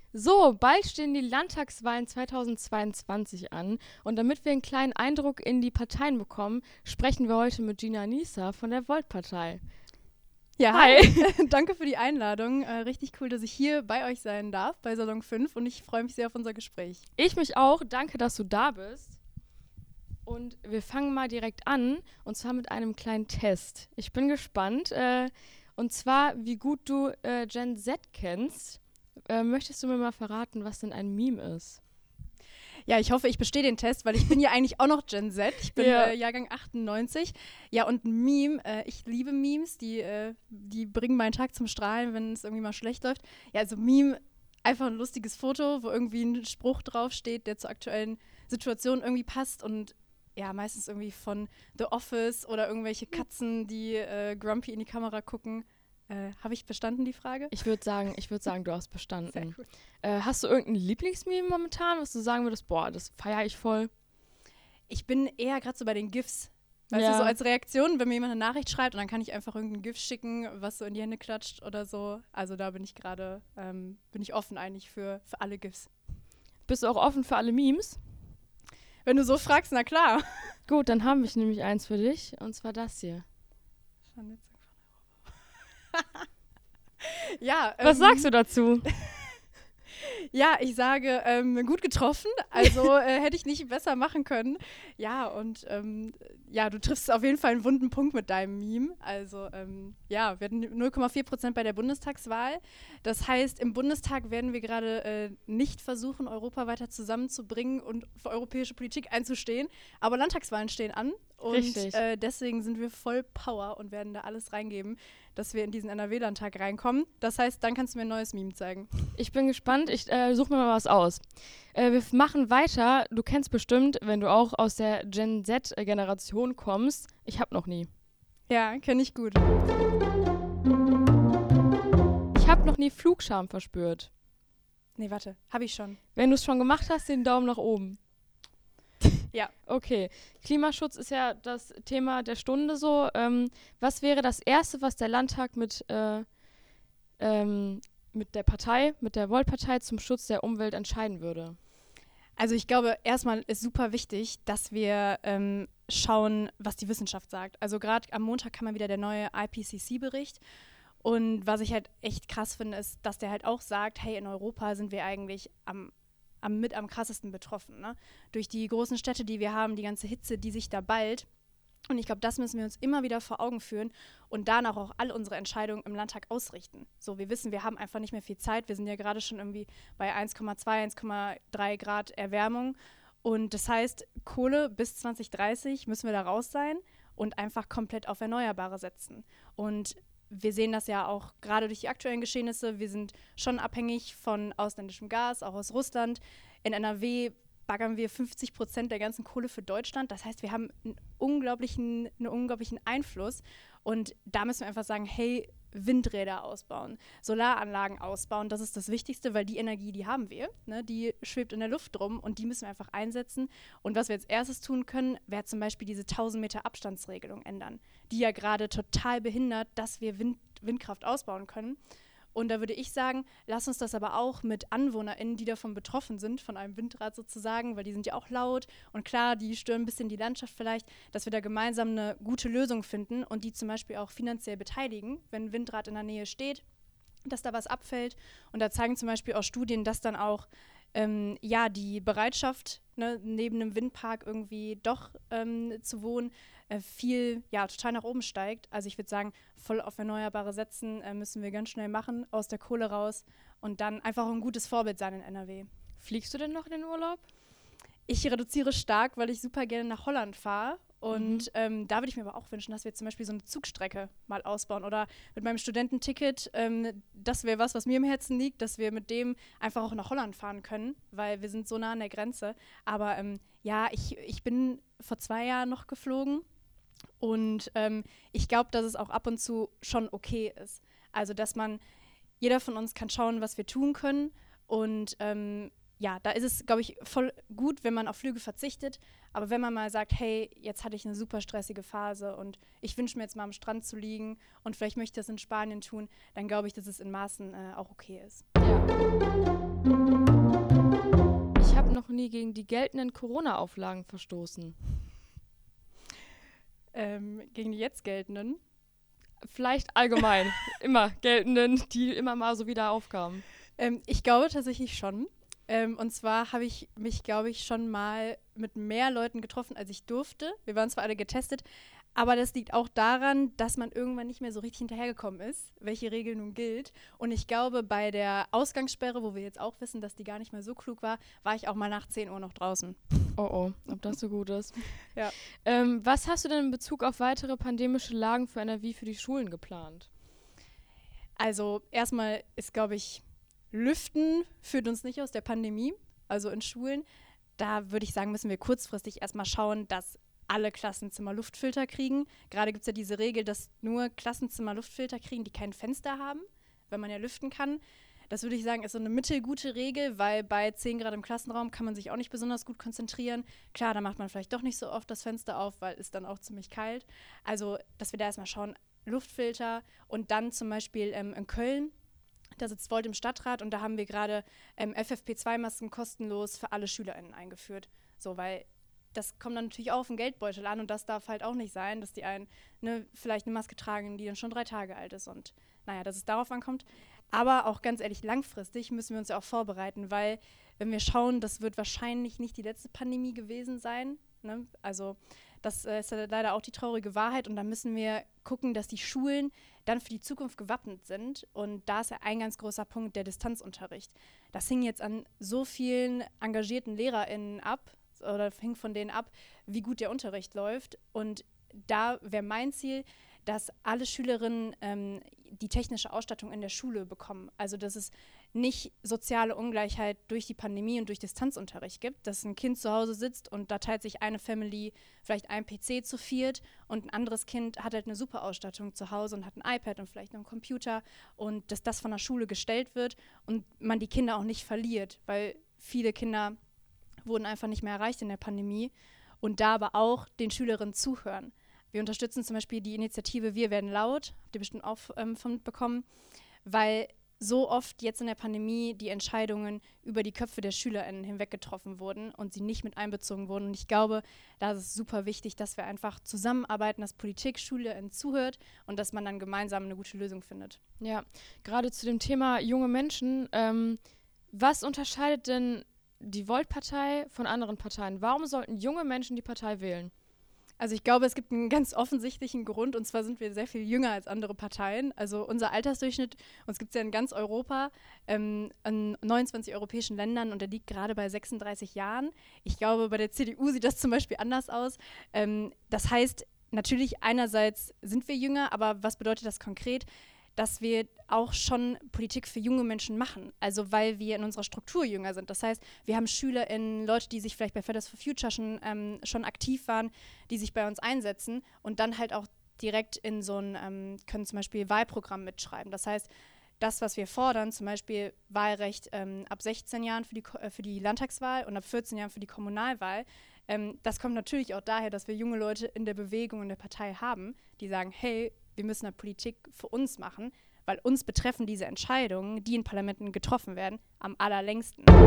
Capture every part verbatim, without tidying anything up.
So, bald stehen die Landtagswahlen zweitausendzweiundzwanzig an und damit wir einen kleinen Eindruck in die Parteien bekommen, sprechen wir heute mit Gina Nieser von der Volt-Partei. Ja, hi. hi. Danke für die Einladung. Äh, richtig cool, dass ich hier bei euch sein darf, bei Salon fünf, und ich freue mich sehr auf unser Gespräch. Ich mich auch. Danke, dass du da bist. Und wir fangen mal direkt an, und zwar mit einem kleinen Test. Ich bin gespannt, äh, und zwar, wie gut du äh, Gen Z kennst. Äh, möchtest du mir mal verraten, was denn ein Meme ist? Ja, ich hoffe, ich bestehe den Test, weil ich bin ja eigentlich auch noch Gen Z. Ich bin ja. äh, Jahrgang achtundneunzig. Ja, und ein Meme, äh, ich liebe Memes, die, äh, die bringen meinen Tag zum Strahlen, wenn es irgendwie mal schlecht läuft. Ja, also Meme, einfach ein lustiges Foto, wo irgendwie ein Spruch draufsteht, der zur aktuellen Situation irgendwie passt, und ja, meistens irgendwie von The Office oder irgendwelche Katzen, die äh, grumpy in die Kamera gucken. Äh, Habe ich bestanden, die Frage? Ich würde sagen, ich würd sagen, du hast bestanden. Sehr cool. Äh, hast du irgendein Lieblingsmeme momentan, was du sagen würdest, boah, das feiere ich voll? Ich bin eher gerade so bei den GIFs. Weißt ja. du, so als Reaktion, wenn mir jemand eine Nachricht schreibt und dann kann ich einfach irgendein GIF schicken, was so in die Hände klatscht oder so. Also da bin ich gerade, ähm, bin ich offen eigentlich für, für alle GIFs. Bist du auch offen für alle Memes? Wenn du so fragst, na klar. Gut, dann habe ich nämlich eins für dich, und zwar das hier. ja, Was ähm, sagst du dazu? Ja, ich sage, ähm, gut getroffen, also äh, hätte ich nicht besser machen können. Ja, und ähm, ja, du triffst auf jeden Fall einen wunden Punkt mit deinem Meme. Also ähm, ja, wir hatten null Komma vier Prozent bei der Bundestagswahl. Das heißt, im Bundestag werden wir gerade äh, nicht versuchen, Europa weiter zusammenzubringen und für europäische Politik einzustehen. Aber Landtagswahlen stehen an, und äh, deswegen sind wir voll Power und werden da alles reingeben, dass wir in diesen N R W-Landtag reinkommen. Das heißt, dann kannst du mir ein neues Meme zeigen. Ich bin gespannt. Ich äh, suche mir mal was aus. Äh, wir machen weiter. Du kennst bestimmt, wenn du auch aus der Gen Z-Generation kommst. Ich habe noch nie. Ja, kenne ich gut. Ich habe noch nie Flugscham verspürt. Nee, warte. Habe ich schon. Wenn du es schon gemacht hast, den Daumen nach oben. Ja. Okay. Klimaschutz ist ja das Thema der Stunde so. Ähm, was wäre das Erste, was der Landtag mit, äh, ähm, mit der Partei, mit der Volt-Partei zum Schutz der Umwelt entscheiden würde? Also ich glaube, erstmal ist super wichtig, dass wir ähm, schauen, was die Wissenschaft sagt. Also gerade am Montag kam mal wieder der neue I P C C-Bericht. Und was ich halt echt krass finde, ist, dass der halt auch sagt, hey, in Europa sind wir eigentlich am Am, mit am krassesten betroffen, ne? Durch die großen Städte, die wir haben, die ganze Hitze, die sich da ballt. Und ich glaube, das müssen wir uns immer wieder vor Augen führen und danach auch alle unsere Entscheidungen im Landtag ausrichten. So, wir wissen, wir haben einfach nicht mehr viel Zeit. Wir sind ja gerade schon irgendwie bei eins Komma zwei, eins Komma drei Grad Erwärmung. Und das heißt, Kohle bis zwanzig dreißig müssen wir da raus sein und einfach komplett auf Erneuerbare setzen. Und wir sehen das ja auch gerade durch die aktuellen Geschehnisse. Wir sind schon abhängig von ausländischem Gas, auch aus Russland. In N R W baggern wir fünfzig Prozent der ganzen Kohle für Deutschland. Das heißt, wir haben einen unglaublichen, einen unglaublichen Einfluss. Und da müssen wir einfach sagen, hey, Windräder ausbauen, Solaranlagen ausbauen, das ist das Wichtigste, weil die Energie, die haben wir, ne, die schwebt in der Luft rum, und die müssen wir einfach einsetzen. Und was wir als erstes tun können, wäre zum Beispiel diese tausend Meter Abstandsregelung ändern, die ja gerade total behindert, dass wir Wind, Windkraft ausbauen können. Und da würde ich sagen, lass uns das aber auch mit AnwohnerInnen, die davon betroffen sind, von einem Windrad sozusagen, weil die sind ja auch laut und klar, die stören ein bisschen die Landschaft vielleicht, dass wir da gemeinsam eine gute Lösung finden und die zum Beispiel auch finanziell beteiligen, wenn ein Windrad in der Nähe steht, dass da was abfällt. Und da zeigen zum Beispiel auch Studien, dass dann auch ähm, ja, die Bereitschaft, ne, neben einem Windpark irgendwie doch ähm, zu wohnen, äh, viel, ja, total nach oben steigt. Also ich würde sagen, voll auf Erneuerbare setzen äh, müssen wir ganz schnell machen, aus der Kohle raus, und dann einfach auch ein gutes Vorbild sein in N R W. Fliegst du denn noch in den Urlaub? Ich reduziere stark, weil ich super gerne nach Holland fahre. Und Mhm. ähm, da würde ich mir aber auch wünschen, dass wir zum Beispiel so eine Zugstrecke mal ausbauen. Oder mit meinem Studententicket, ähm, das wäre was, was mir im Herzen liegt, dass wir mit dem einfach auch nach Holland fahren können, weil wir sind so nah an der Grenze. Aber ähm, ja, ich, ich bin vor zwei Jahren noch geflogen. Und ähm, ich glaube, dass es auch ab und zu schon okay ist. Also, dass man, jeder von uns kann schauen, was wir tun können. Und ähm, ja, da ist es, glaube ich, voll gut, wenn man auf Flüge verzichtet. Aber wenn man mal sagt, hey, jetzt hatte ich eine super stressige Phase und ich wünsche mir jetzt mal am Strand zu liegen und vielleicht möchte ich das in Spanien tun, dann glaube ich, dass es in Maßen äh, auch okay ist. Ja. die gegen die geltenden Corona-Auflagen verstoßen? Ähm, gegen die jetzt geltenden? Vielleicht allgemein, immer geltenden, die immer mal so wieder aufkamen. Ähm, ich glaube tatsächlich schon. Ähm, und zwar habe ich mich, glaube ich, schon mal mit mehr Leuten getroffen, als ich durfte. Wir waren zwar alle getestet, aber das liegt auch daran, dass man irgendwann nicht mehr so richtig hinterhergekommen ist, welche Regel nun gilt. Und ich glaube, bei der Ausgangssperre, wo wir jetzt auch wissen, dass die gar nicht mehr so klug war, war ich auch mal nach zehn Uhr noch draußen. Oh oh, ob das so gut ist. Ja. Ähm, was hast du denn in Bezug auf weitere pandemische Lagen für N R W für die Schulen geplant? Also erstmal ist, glaube ich, Lüften führt uns nicht aus der Pandemie, also in Schulen. Da würde ich sagen, müssen wir kurzfristig erstmal schauen, dass alle Klassenzimmer Luftfilter kriegen. Gerade gibt es ja diese Regel, dass nur Klassenzimmer Luftfilter kriegen, die kein Fenster haben, wenn man ja lüften kann. Das würde ich sagen, ist so eine mittelgute Regel, weil bei zehn Grad im Klassenraum kann man sich auch nicht besonders gut konzentrieren. Klar, da macht man vielleicht doch nicht so oft das Fenster auf, weil es dann auch ziemlich kalt. Also, dass wir da erstmal schauen, Luftfilter und dann zum Beispiel ähm, in Köln, da sitzt Volt im Stadtrat und da haben wir gerade ähm, F F P zwei Masken kostenlos für alle SchülerInnen eingeführt. So, weil das kommt dann natürlich auch auf den Geldbeutel an und das darf halt auch nicht sein, dass die einen ne, vielleicht eine Maske tragen, die dann schon drei Tage alt ist und naja, dass es darauf ankommt. Aber auch ganz ehrlich, langfristig müssen wir uns ja auch vorbereiten, weil wenn wir schauen, das wird wahrscheinlich nicht die letzte Pandemie gewesen sein. Ne? Also das äh, ist ja leider auch die traurige Wahrheit und da müssen wir gucken, dass die Schulen dann für die Zukunft gewappnet sind und da ist ja ein ganz großer Punkt der Distanzunterricht. Das hing jetzt an so vielen engagierten LehrerInnen ab oder hing von denen ab, wie gut der Unterricht läuft und da wäre mein Ziel, dass alle Schülerinnen ähm, die technische Ausstattung in der Schule bekommen. Also dass es nicht soziale Ungleichheit durch die Pandemie und durch Distanzunterricht gibt, dass ein Kind zu Hause sitzt und da teilt sich eine Family vielleicht ein P C zu viert und ein anderes Kind hat halt eine super Ausstattung zu Hause und hat ein iPad und vielleicht noch einen Computer und dass das von der Schule gestellt wird und man die Kinder auch nicht verliert, weil viele Kinder wurden einfach nicht mehr erreicht in der Pandemie und da aber auch den Schülerinnen zuhören. Wir unterstützen zum Beispiel die Initiative Wir werden laut, habt ihr bestimmt auch ähm, von mitbekommen, weil so oft jetzt in der Pandemie die Entscheidungen über die Köpfe der SchülerInnen hinweg getroffen wurden und sie nicht mit einbezogen wurden. Und ich glaube, da ist es super wichtig, dass wir einfach zusammenarbeiten, dass Politik SchülerInnen zuhört und dass man dann gemeinsam eine gute Lösung findet. Ja, gerade zu dem Thema junge Menschen, ähm, was unterscheidet denn die Volt-Partei von anderen Parteien? Warum sollten junge Menschen die Partei wählen? Also ich glaube, es gibt einen ganz offensichtlichen Grund, und zwar sind wir sehr viel jünger als andere Parteien. Also unser Altersdurchschnitt, uns gibt es ja in ganz Europa, ähm, in neunundzwanzig europäischen Ländern und der liegt gerade bei sechsunddreißig Jahren. Ich glaube, bei der C D U sieht das zum Beispiel anders aus. Ähm, das heißt, natürlich einerseits sind wir jünger, aber was bedeutet das konkret? Dass wir auch schon Politik für junge Menschen machen, also weil wir in unserer Struktur jünger sind. Das heißt, wir haben SchülerInnen, Leute, die sich vielleicht bei Fridays for Future schon, ähm, schon aktiv waren, die sich bei uns einsetzen und dann halt auch direkt in so ein, ähm, können zum Beispiel Wahlprogramm mitschreiben. Das heißt, das, was wir fordern, zum Beispiel Wahlrecht ähm, ab sechzehn Jahren für die, äh, für die Landtagswahl und ab vierzehn Jahren für die Kommunalwahl, ähm, das kommt natürlich auch daher, dass wir junge Leute in der Bewegung, in der Partei haben, die sagen, hey, wir müssen eine Politik für uns machen, weil uns betreffen diese Entscheidungen, die in Parlamenten getroffen werden, am allerlängsten. Ich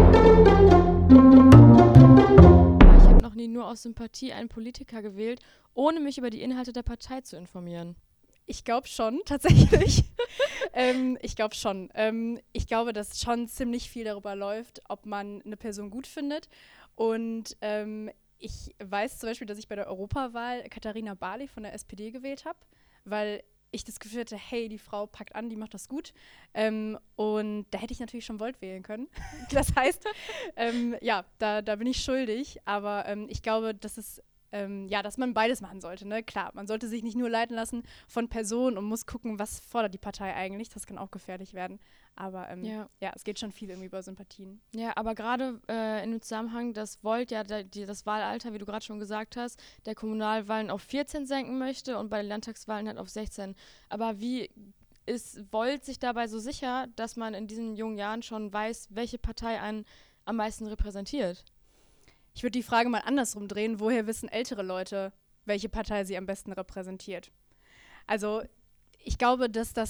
habe noch nie nur aus Sympathie einen Politiker gewählt, ohne mich über die Inhalte der Partei zu informieren. Ich glaube schon, tatsächlich. ähm, ich glaube schon. Ähm, ich glaube, dass schon ziemlich viel darüber läuft, ob man eine Person gut findet. Und ähm, ich weiß zum Beispiel, dass ich bei der Europawahl Katharina Barley von der S P D gewählt habe, weil ich das Gefühl hatte, hey, die Frau packt an, die macht das gut. Ähm, und da hätte ich natürlich schon Volt wählen können. Das heißt, ähm, ja, da, da bin ich schuldig. Aber ähm, ich glaube, dass es ähm, ja, dass man beides machen sollte. Ne? Klar, man sollte sich nicht nur leiten lassen von Personen und muss gucken, was fordert die Partei eigentlich. Das kann auch gefährlich werden. Aber ähm, ja. ja, es geht schon viel irgendwie über Sympathien. Ja, aber gerade äh, in dem Zusammenhang, dass Volt ja da, die, das Wahlalter, wie du gerade schon gesagt hast, der Kommunalwahlen auf vierzehn senken möchte und bei den Landtagswahlen halt auf sechzehn. Aber wie ist Volt sich dabei so sicher, dass man in diesen jungen Jahren schon weiß, welche Partei einen am meisten repräsentiert? Ich würde die Frage mal andersrum drehen. Woher wissen ältere Leute, welche Partei sie am besten repräsentiert? Also ich glaube, dass das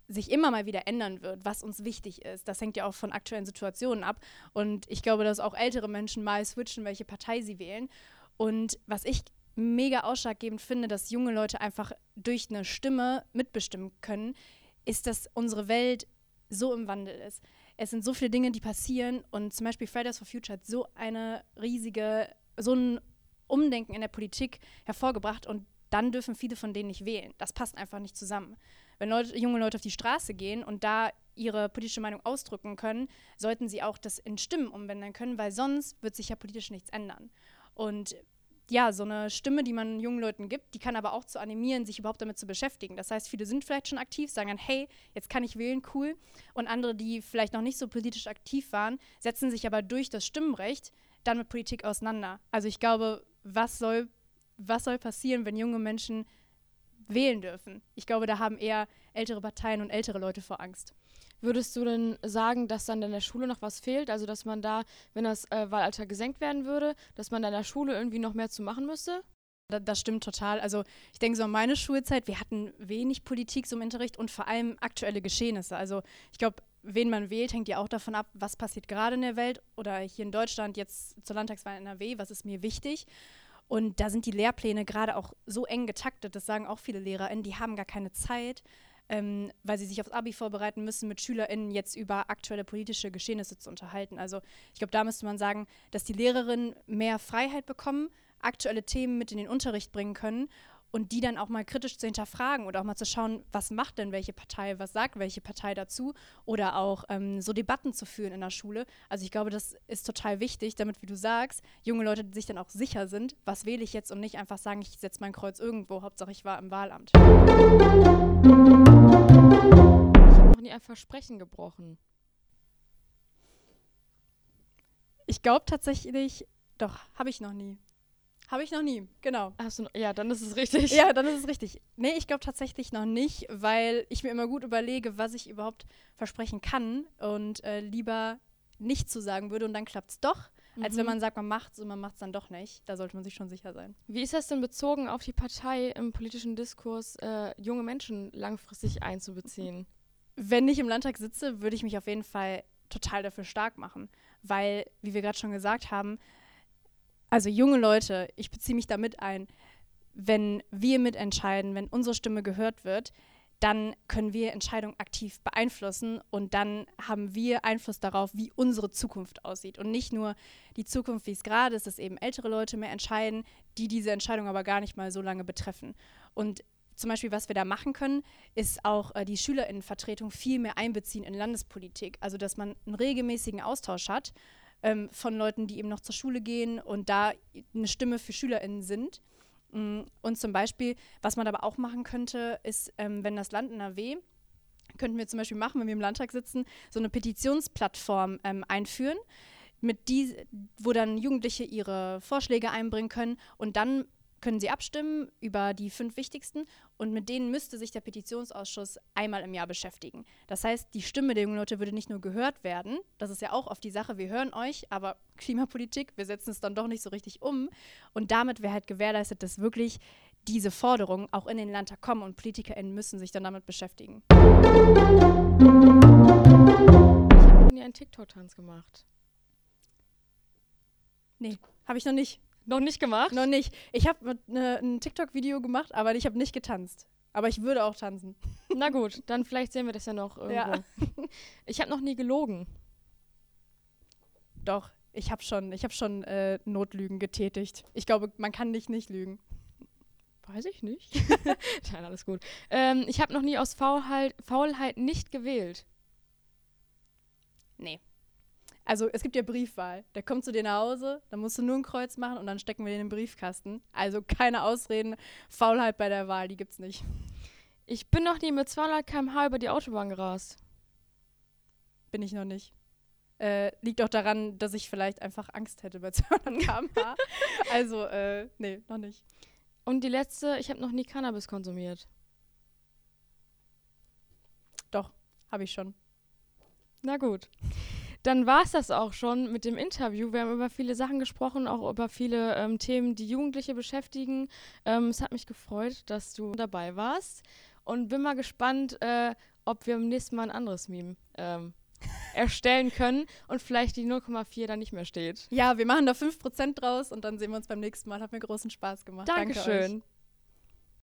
sich immer mal wieder ändern wird, was uns wichtig ist. Das hängt ja auch von aktuellen Situationen ab. Und ich glaube, dass auch ältere Menschen mal switchen, welche Partei sie wählen. Und was ich mega ausschlaggebend finde, dass junge Leute einfach durch eine Stimme mitbestimmen können, ist, dass unsere Welt so im Wandel ist. Es sind so viele Dinge, die passieren und zum Beispiel Fridays for Future hat so eine riesige, so ein Umdenken in der Politik hervorgebracht und dann dürfen viele von denen nicht wählen. Das passt einfach nicht zusammen. Wenn Leute, junge Leute auf die Straße gehen und da ihre politische Meinung ausdrücken können, sollten sie auch das in Stimmen umwandeln können, weil sonst wird sich ja politisch nichts ändern. Und ja, so eine Stimme, die man jungen Leuten gibt, die kann aber auch zu animieren, sich überhaupt damit zu beschäftigen. Das heißt, viele sind vielleicht schon aktiv, sagen dann, hey, jetzt kann ich wählen, cool. Und andere, die vielleicht noch nicht so politisch aktiv waren, setzen sich aber durch das Stimmrecht dann mit Politik auseinander. Also ich glaube, was soll, was soll passieren, wenn junge Menschen wählen dürfen? Ich glaube, da haben eher ältere Parteien und ältere Leute vor Angst. Würdest du denn sagen, dass dann in der Schule noch was fehlt? Also, dass man da, wenn das äh, Wahlalter gesenkt werden würde, dass man da in der Schule irgendwie noch mehr zu machen müsste? Da, das stimmt total. Also ich denke so an meine Schulzeit, wir hatten wenig Politik so im Unterricht und vor allem aktuelle Geschehnisse. Also ich glaube, wen man wählt, hängt ja auch davon ab, was passiert gerade in der Welt oder hier in Deutschland jetzt zur Landtagswahl in N R W, was ist mir wichtig. Und da sind die Lehrpläne gerade auch so eng getaktet, das sagen auch viele LehrerInnen, die haben gar keine Zeit, ähm, weil sie sich aufs Abi vorbereiten müssen, mit SchülerInnen jetzt über aktuelle politische Geschehnisse zu unterhalten. Also ich glaube, da müsste man sagen, dass die Lehrerinnen mehr Freiheit bekommen, aktuelle Themen mit in den Unterricht bringen können und die dann auch mal kritisch zu hinterfragen oder auch mal zu schauen, was macht denn welche Partei, was sagt welche Partei dazu oder auch ähm, so Debatten zu führen in der Schule. Also ich glaube, das ist total wichtig, damit, wie du sagst, junge Leute sich dann auch sicher sind, was wähle ich jetzt und nicht einfach sagen, ich setze mein Kreuz irgendwo, Hauptsache ich war im Wahlamt. Ich habe noch nie ein Versprechen gebrochen. Ich glaube tatsächlich, doch, habe ich noch nie. Habe ich noch nie, genau. Hast du, ja, dann ist es richtig. Ja, dann ist es richtig. Nee, ich glaube tatsächlich noch nicht, weil ich mir immer gut überlege, was ich überhaupt versprechen kann und äh, lieber nicht zu sagen würde und dann klappt es doch, mhm. als wenn man sagt, man macht es und man macht es dann doch nicht. Da sollte man sich schon sicher sein. Wie ist das denn bezogen auf die Partei im politischen Diskurs, äh, junge Menschen langfristig einzubeziehen? Wenn ich im Landtag sitze, würde ich mich auf jeden Fall total dafür stark machen, weil, wie wir gerade schon gesagt haben, also junge Leute, ich beziehe mich da mit ein, wenn wir mitentscheiden, wenn unsere Stimme gehört wird, dann können wir Entscheidungen aktiv beeinflussen und dann haben wir Einfluss darauf, wie unsere Zukunft aussieht. Und nicht nur die Zukunft, wie es gerade ist, dass eben ältere Leute mehr entscheiden, die diese Entscheidung aber gar nicht mal so lange betreffen. Und zum Beispiel, was wir da machen können, ist auch äh, die SchülerInnenvertretung viel mehr einbeziehen in Landespolitik. Also, dass man einen regelmäßigen Austausch hat ähm, von Leuten, die eben noch zur Schule gehen und da eine Stimme für SchülerInnen sind. Und zum Beispiel, was man aber auch machen könnte, ist, ähm, wenn das Land N R W, könnten wir zum Beispiel machen, wenn wir im Landtag sitzen, so eine Petitionsplattform ähm, einführen, mit die, wo dann Jugendliche ihre Vorschläge einbringen können und dann können sie abstimmen über die fünf wichtigsten und mit denen müsste sich der Petitionsausschuss einmal im Jahr beschäftigen. Das heißt, die Stimme der jungen Leute würde nicht nur gehört werden, das ist ja auch oft die Sache, wir hören euch, aber Klimapolitik, wir setzen es dann doch nicht so richtig um und damit wäre halt gewährleistet, dass wirklich diese Forderungen auch in den Landtag kommen und PolitikerInnen müssen sich dann damit beschäftigen. Ich habe noch nie einen TikTok-Tanz gemacht. Nee, habe ich noch nicht. Noch nicht gemacht? Noch nicht. Ich habe ne, ein TikTok-Video gemacht, aber ich habe nicht getanzt. Aber ich würde auch tanzen. Na gut, dann vielleicht sehen wir das ja noch irgendwo. Ja. Ich habe noch nie gelogen. Doch, ich habe schon, ich hab schon äh, Notlügen getätigt. Ich glaube, man kann nicht nicht lügen. Weiß ich nicht. Nein, alles gut. Ähm, ich habe noch nie aus Faulheit, Faulheit nicht gewählt. Nee. Also es gibt ja Briefwahl. Der kommt zu dir nach Hause, dann musst du nur ein Kreuz machen und dann stecken wir den in den Briefkasten. Also keine Ausreden, Faulheit bei der Wahl, die gibt's nicht. Ich bin noch nie mit zweihundert Kilometer pro Stunde über die Autobahn gerast. Bin ich noch nicht. Äh, liegt auch daran, dass ich vielleicht einfach Angst hätte bei zweihundert Kilometer pro Stunde. Also, äh, nee, noch nicht. Und die letzte, ich habe noch nie Cannabis konsumiert. Doch, habe ich schon. Na gut. Dann war es das auch schon mit dem Interview. Wir haben über viele Sachen gesprochen, auch über viele ähm, Themen, die Jugendliche beschäftigen. Ähm, es hat mich gefreut, dass du dabei warst und bin mal gespannt, äh, ob wir beim nächsten Mal ein anderes Meme ähm, erstellen können und vielleicht die null Komma vier dann nicht mehr steht. Ja, wir machen da fünf Prozent draus und dann sehen wir uns beim nächsten Mal. Hat mir großen Spaß gemacht. Dankeschön. Danke euch.